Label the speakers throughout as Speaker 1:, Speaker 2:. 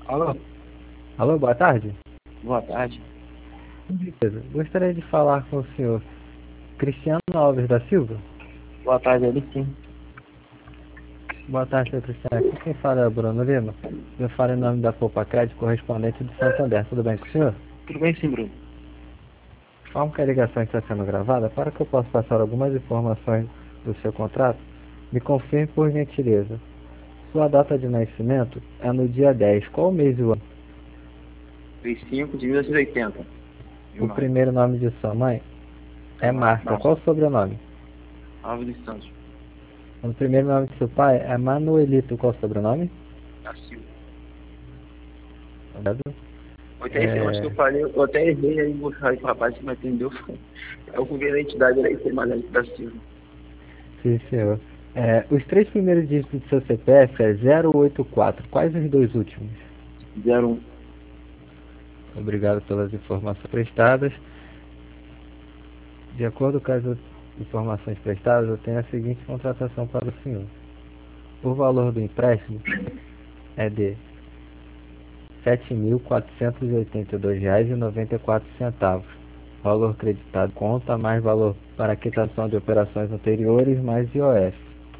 Speaker 1: Alô,
Speaker 2: Alô, boa tarde.
Speaker 1: boa tarde.
Speaker 2: Beleza. Gostaria de falar com o senhor Cristiano Alves da Silva.
Speaker 1: Boa tarde, ele sim.
Speaker 2: Boa tarde, senhor Cristiano. Aqui quem fala é o Bruno Lima. Eu falo em nome da Poupa Crédito, correspondente de Santander. Tudo bem com o senhor?
Speaker 1: Tudo bem sim, Bruno?
Speaker 2: Como que a ligação está sendo gravada, para que eu possa passar algumas informações do seu contrato, me confirme por gentileza. Sua data de nascimento é no dia 10. Qual mês e o ano?
Speaker 1: 35 de 1980.
Speaker 2: O
Speaker 1: Irmão,
Speaker 2: primeiro nome de sua mãe é Marta.
Speaker 1: Márcio
Speaker 2: Qual o sobrenome?
Speaker 1: Alves dos Santos,
Speaker 2: O primeiro nome de seu pai é Manuelito. Qual o sobrenome?
Speaker 1: da Silva.
Speaker 2: Obrigado.
Speaker 1: Eu acho que eu falei, eu até errei aí, vou falar pro rapaz que me atendeu. Eu fui ver a identidade, era isso, Manuel da Silva.
Speaker 2: Sim, senhor. Os três primeiros dígitos do seu CPF é 084. Quais os dois últimos?
Speaker 1: 01.
Speaker 2: Obrigado pelas informações prestadas. De acordo com as informações prestadas, eu tenho a seguinte contratação para o senhor. O valor do empréstimo é de R$ 7.482,94. Valor creditado conta mais valor para quitação de operações anteriores mais IOF.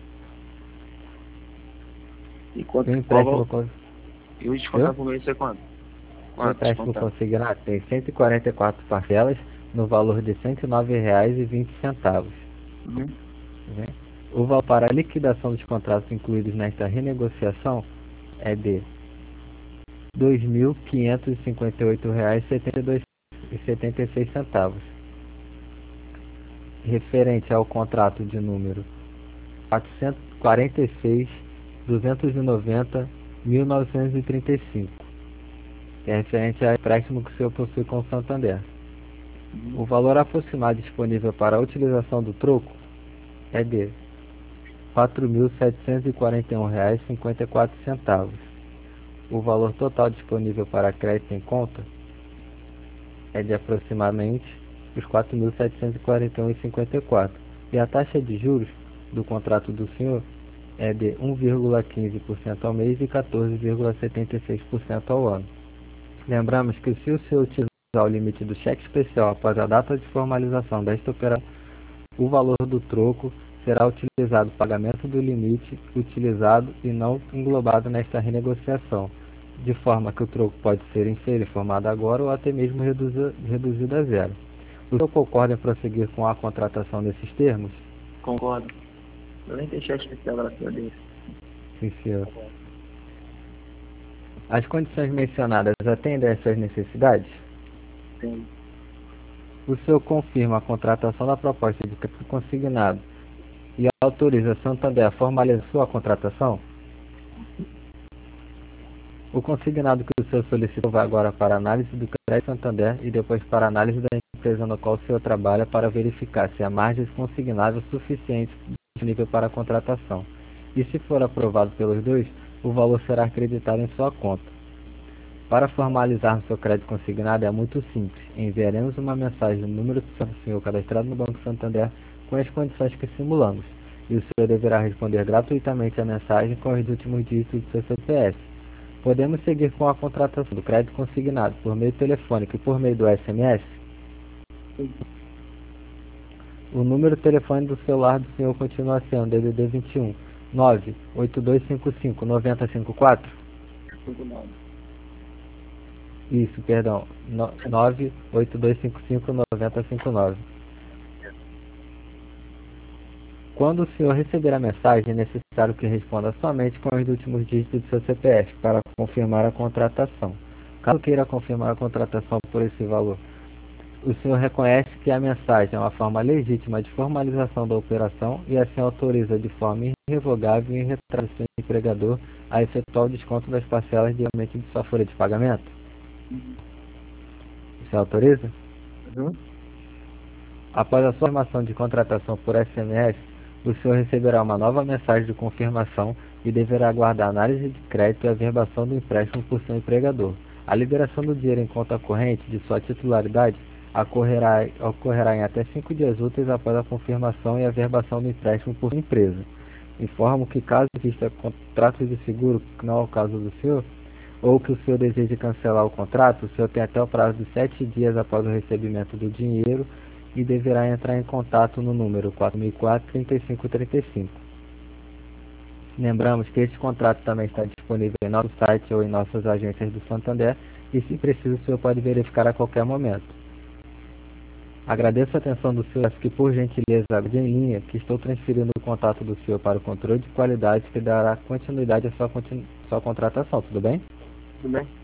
Speaker 1: E
Speaker 2: O
Speaker 1: quanto,
Speaker 2: empréstimo,
Speaker 1: eu vou
Speaker 2: eu?
Speaker 1: descontar por mês, é quanto?
Speaker 2: O
Speaker 1: Quanto
Speaker 2: empréstimo
Speaker 1: descontar?
Speaker 2: consignado tem 144 parcelas no valor de R$ 109,20.
Speaker 1: Uhum.
Speaker 2: O valor para a liquidação dos contratos incluídos nesta renegociação é de R$ 2.558,76, referente ao contrato de número 446.290.1935, que é referente ao empréstimo que o senhor possui com o Santander. O
Speaker 1: Uhum.
Speaker 2: valor aproximado disponível para a utilização do troco é de R$ 4.741,54. O valor total disponível para crédito em conta é de aproximadamente os R$ 4.741,54. E a taxa de juros do contrato do senhor é de 1,15% ao mês e 14,76% ao ano. Lembramos que se o senhor utilizar o limite do cheque especial após a data de formalização desta operação, o valor do troco será utilizado para o pagamento do limite utilizado e não englobado nesta renegociação, de forma que o troco pode ser inferior formado agora ou até mesmo reduzido a zero. O senhor concorda em prosseguir com a contratação desses termos?
Speaker 1: Concordo. Eu nem deixei a especial, graças a Deus.
Speaker 2: Sim, senhor. As condições mencionadas atendem às suas necessidades?
Speaker 1: Sim.
Speaker 2: O senhor confirma a contratação da proposta de crédito consignado e autoriza a Santander a formalizar sua contratação? O consignado que o senhor solicitou vai agora para análise do crédito Santander e depois para análise da empresa no qual o senhor trabalha para verificar se há margem consignável suficiente disponível para a contratação. E se for aprovado pelos dois, o valor será acreditado em sua conta. Para formalizar seu crédito consignado é muito simples. Enviaremos uma mensagem no número do senhor cadastrado no Banco Santander com as condições que simulamos. E o senhor deverá responder gratuitamente a mensagem com os últimos dígitos do seu CPF. Podemos seguir com a contratação do crédito consignado por meio telefônico e por meio do SMS?
Speaker 1: Sim.
Speaker 2: O número de telefone do celular do senhor continua sendo DDD 21 98255 9054?
Speaker 1: 59.
Speaker 2: Isso, perdão, 98255 9059. Quando o senhor receber a mensagem, é necessário que responda somente com os últimos dígitos do seu CPF para confirmar a contratação. Caso queira confirmar a contratação por esse valor, o senhor reconhece que a mensagem é uma forma legítima de formalização da operação e assim autoriza de forma irrevogável e irretratável o seu empregador a efetuar o desconto das parcelas diariamente de sua folha de pagamento?
Speaker 1: Uhum.
Speaker 2: O senhor autoriza?
Speaker 1: Uhum.
Speaker 2: Após a sua formação de contratação por SMS, o senhor receberá uma nova mensagem de confirmação e deverá aguardar a análise de crédito e a verbação do empréstimo por seu empregador. A liberação do dinheiro em conta corrente de sua titularidade ocorrerá em até 5 dias úteis após a confirmação e a verbação do empréstimo por sua empresa. Informo que, caso exista contrato de seguro, que não é o caso do senhor, ou que o senhor deseje cancelar o contrato, o senhor tem até o prazo de 7 dias após o recebimento do dinheiro e deverá entrar em contato no número 4004-3535. Lembramos que este contrato também está disponível em nosso site ou em nossas agências do Santander e, se preciso, o senhor pode verificar a qualquer momento. Agradeço a atenção do senhor, que por gentileza aguarde em linha, que estou transferindo o contato do senhor para o controle de qualidade que dará continuidade à sua contratação, tudo bem?
Speaker 1: Tudo bem?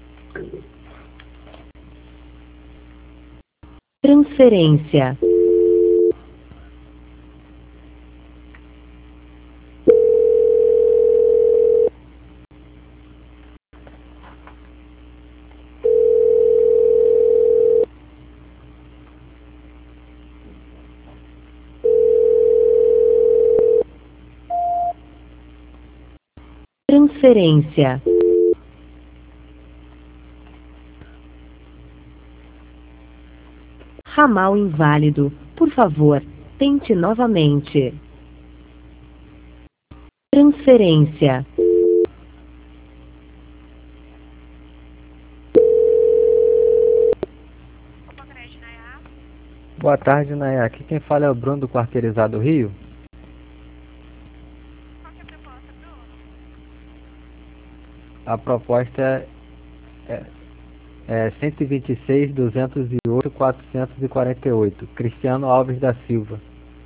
Speaker 3: Transferência. Transferência. Ramal inválido. Por favor, tente novamente. Transferência.
Speaker 2: Boa tarde, Nayá. Aqui quem fala é o Bruno do Quarteirizado Rio. A proposta é 126.208.448. Cristiano Alves da Silva.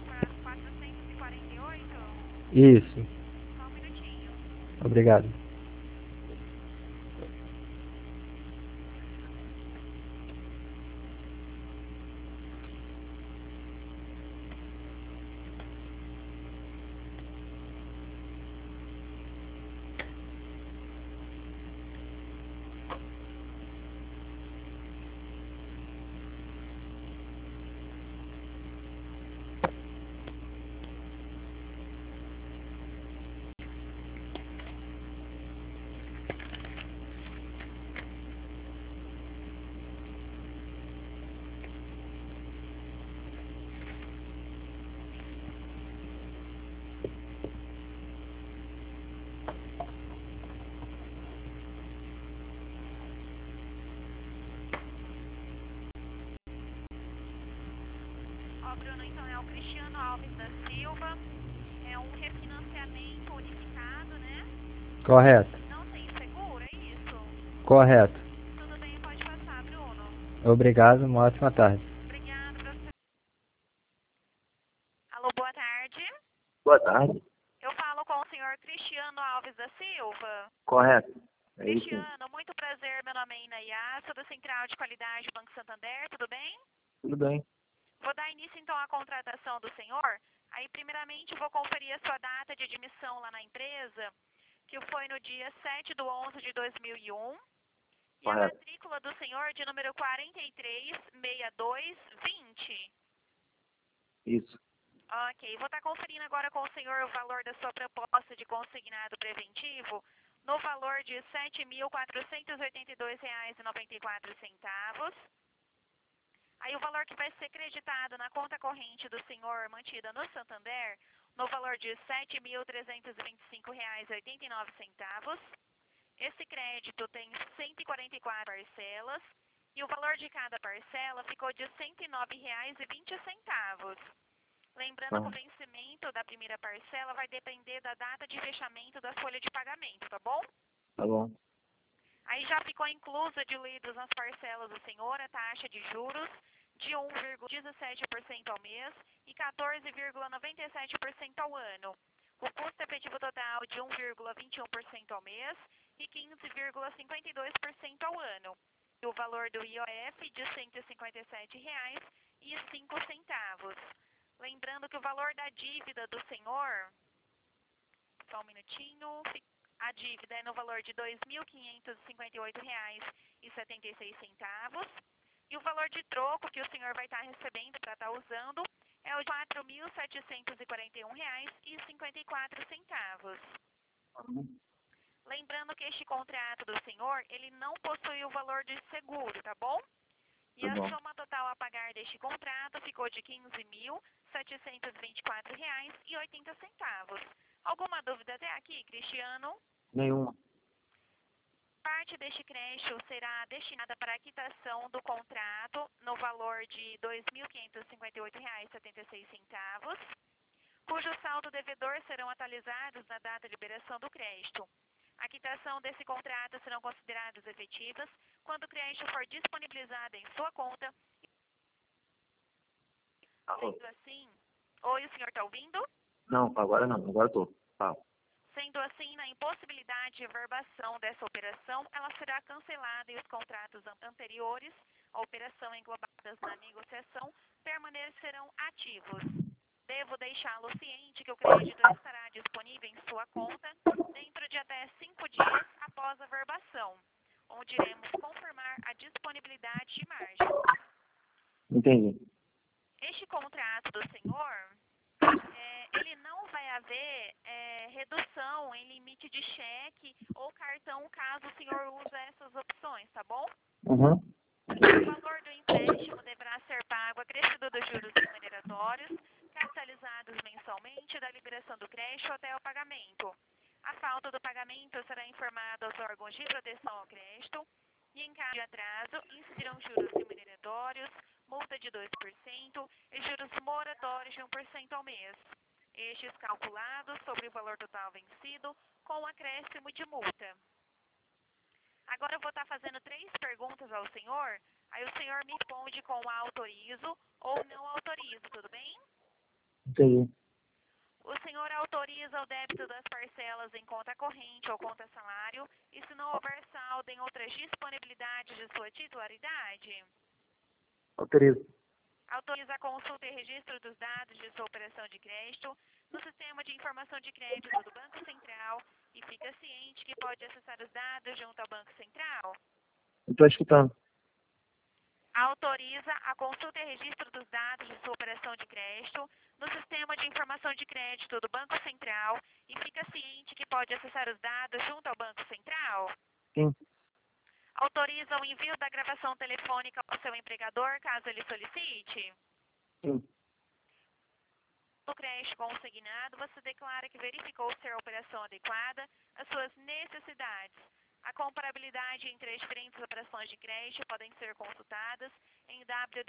Speaker 4: 448?
Speaker 2: Isso.
Speaker 4: Só um minutinho.
Speaker 2: Obrigado.
Speaker 4: Ó, Bruno, então é o Cristiano Alves da Silva. É um refinanciamento unificado, né?
Speaker 2: Correto.
Speaker 4: Não tem seguro, é isso?
Speaker 2: Correto.
Speaker 4: Tudo bem, pode passar, Bruno.
Speaker 2: Obrigado, uma ótima tarde.
Speaker 4: Obrigada pra você. Alô, boa tarde.
Speaker 1: Boa tarde.
Speaker 4: Eu falo com o senhor Cristiano Alves da Silva.
Speaker 1: Correto. É isso.
Speaker 4: Cristiano, muito prazer, meu nome é Inaiá, sou da Central de Qualidade do Banco Santander, tudo bem?
Speaker 1: Tudo bem.
Speaker 4: Vou dar início então à contratação do senhor. Aí, primeiramente, vou conferir a sua data de admissão lá na empresa, que foi no dia 7/11/2001. E a
Speaker 1: Correto.
Speaker 4: matrícula do senhor de número 436220.
Speaker 1: Isso.
Speaker 4: Ok, vou estar conferindo agora com o senhor o valor da sua proposta de consignado preventivo no valor de R$ 7.482,94. Aí o valor que vai ser creditado na conta corrente do senhor mantida no Santander no valor de R$ 7.325,89. Esse crédito tem 144 parcelas e o valor de cada parcela ficou de R$ 109,20. Lembrando que o vencimento da primeira parcela vai depender da data de fechamento da folha de pagamento, tá bom?
Speaker 1: Tá bom.
Speaker 4: Aí já ficou inclusa diluídos nas parcelas do senhor a taxa de juros de 1,17% ao mês e 14,97% ao ano. O custo efetivo total de 1,21% ao mês e 15,52% ao ano. E o valor do IOF de R$ 157,05. Lembrando que o valor da dívida do senhor, só um minutinho, a dívida é no valor de R$ 2.558,76. E o valor de troco que o senhor vai estar recebendo para estar usando é o de R$ 4.741,54. Lembrando que este contrato do senhor, ele não possui o valor de seguro, tá bom? E
Speaker 1: Tá
Speaker 4: a
Speaker 1: bom.
Speaker 4: soma total a pagar deste contrato ficou de R$ 15.724,80. Alguma dúvida até aqui, Cristiano?
Speaker 1: Nenhuma.
Speaker 4: Parte parte deste crédito será destinada para a quitação do contrato no valor de R$ 2.558,76, cujo saldo devedor serão atualizados na data de liberação do crédito. A quitação desse contrato serão consideradas efetivas quando o crédito for disponibilizado em sua conta. Sendo assim... Oi, o senhor está ouvindo?
Speaker 1: Não, agora não, agora estou.
Speaker 4: Sendo assim, na impossibilidade de verbação dessa operação, ela será cancelada e os contratos anteriores à operação englobadas na negociação permanecerão ativos. Devo deixá-lo ciente que o crédito estará disponível em sua conta dentro de até 5 dias após a verbação, onde iremos confirmar a disponibilidade de margem.
Speaker 1: Entendi.
Speaker 4: Este contrato do senhor, ele não vai haver redução em limite de cheque ou cartão caso o senhor use essas opções, tá bom?
Speaker 1: Uhum.
Speaker 4: O valor do empréstimo deverá ser pago acrescido dos juros remuneratórios, capitalizados mensalmente da liberação do crédito até o pagamento. A falta do pagamento será informada aos órgãos de proteção ao crédito e, em caso de atraso, incidirão juros remuneratórios, multa de 2% e juros moratórios de 1% ao mês. Estes calculados sobre o valor total vencido com acréscimo de multa. Agora eu vou estar fazendo 3 perguntas ao senhor, aí o senhor me responde com autorizo ou não autorizo, tudo bem?
Speaker 1: Entendi.
Speaker 4: O senhor autoriza o débito das parcelas em conta corrente ou conta salário e se não houver saldo em outras disponibilidades de sua titularidade?
Speaker 1: Autorizo.
Speaker 4: Autoriza a consulta e registro dos dados de sua operação de crédito no sistema de informação de crédito do Banco Central e fica ciente que pode acessar os dados junto ao Banco Central?
Speaker 1: Estou escutando.
Speaker 4: Autoriza a consulta e registro dos dados de sua operação de crédito no sistema de informação de crédito do Banco Central e fica ciente que pode acessar os dados junto ao Banco Central?
Speaker 1: Sim.
Speaker 4: Autoriza o envio da gravação telefônica ao seu empregador, caso ele solicite?
Speaker 1: Sim.
Speaker 4: No crédito consignado, você declara que verificou ser a operação adequada às suas necessidades. A comparabilidade entre as diferentes operações de crédito podem ser consultadas em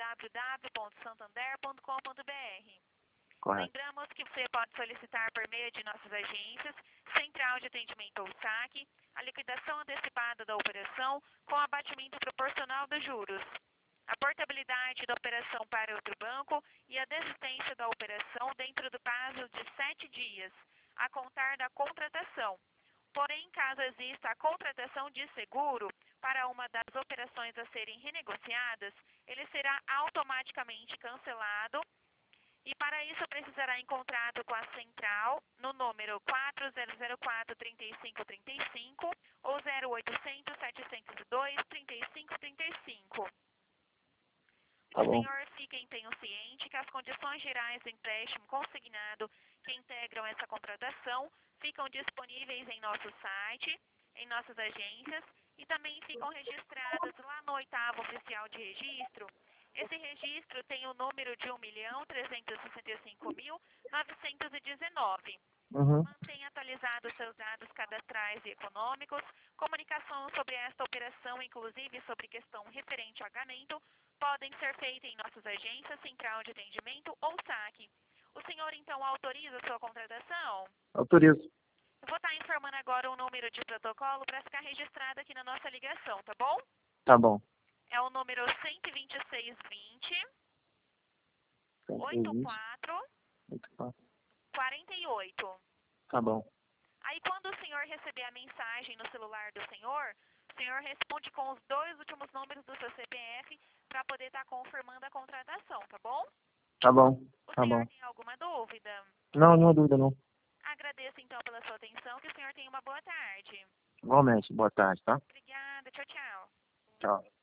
Speaker 4: www.santander.com.br.
Speaker 1: Correto.
Speaker 4: Lembramos que você pode solicitar por meio de nossas agências, Central de Atendimento ou SAC, a liquidação antecipada da operação com abatimento proporcional dos juros, a portabilidade da operação para outro banco e a desistência da operação dentro do prazo de 7 dias, a contar da contratação. Porém, caso exista a contratação de seguro para uma das operações a serem renegociadas, ele será automaticamente cancelado e para isso precisará em contrato com a Central no número 4004-3535 ou 0800-702-3535.
Speaker 1: Tá
Speaker 4: O
Speaker 1: bom.
Speaker 4: senhor fica então ciente que as condições gerais do empréstimo consignado que integram essa contratação ficam disponíveis em nosso site, em nossas agências e também ficam registradas lá no 8º oficial de registro. Esse registro tem o número de 1.365.919.
Speaker 1: Uhum.
Speaker 4: Mantenha atualizados seus dados cadastrais e econômicos. Comunicação sobre esta operação, inclusive sobre questão referente ao pagamento, podem ser feitas em nossas agências, Central de Atendimento ou SAC. O senhor, então, autoriza a sua contratação?
Speaker 1: Autorizo.
Speaker 4: Eu vou estar informando agora o número de protocolo para ficar registrado aqui na nossa ligação, tá bom?
Speaker 1: Tá bom.
Speaker 4: É o número 12620 84 48.
Speaker 1: Tá bom.
Speaker 4: Aí quando o senhor receber a mensagem no celular do senhor, o senhor responde com os 2 últimos números do seu CPF para poder estar confirmando a contratação, tá bom?
Speaker 1: Tá bom.
Speaker 4: O
Speaker 1: Tá
Speaker 4: senhor
Speaker 1: bom.
Speaker 4: tem alguma dúvida?
Speaker 1: Não, nenhuma dúvida não.
Speaker 4: Agradeço então pela sua atenção, que o senhor tenha uma boa tarde.
Speaker 1: Igualmente. Boa tarde, tá?
Speaker 4: Obrigada, tchau, tchau.
Speaker 1: Tchau.